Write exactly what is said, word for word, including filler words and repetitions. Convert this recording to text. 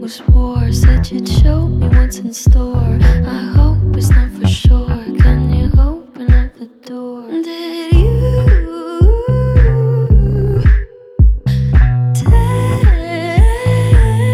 was war. Said you'd show me what's in store. I hope it's not for sure.